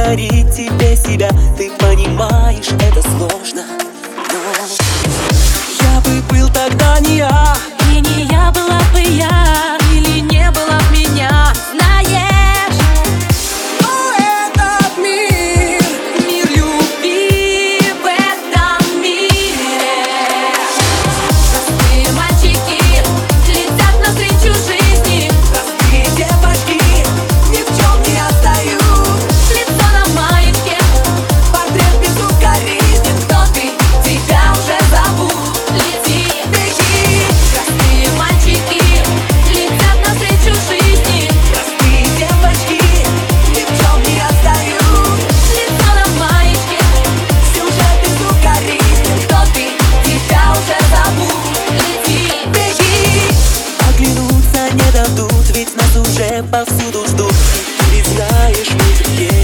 подарить тебе себя. Ты понимаешь, это сложно, но я бы был тогда не я. И не я была бы я, или не было б меня. Знаешь, Этот мир, мир любви в этом мире. Простые мальчики летят навстречу жизни. простые девочки ни в чем не отстают. Лицо на маечке, Портрет безукоризнен. кто ты, тебя уже зовут. Лети, Беги, простые мальчики летят навстречу жизни. простые девочки ни в чем не отстают. Лицо на маечке, Сюжет безукоризнен. кто ты, тебя уже зовут. Лети, Беги, оглянуться не дадут, ведь нас уже повсюду ждут. Ты ведь знаешь, мир есть.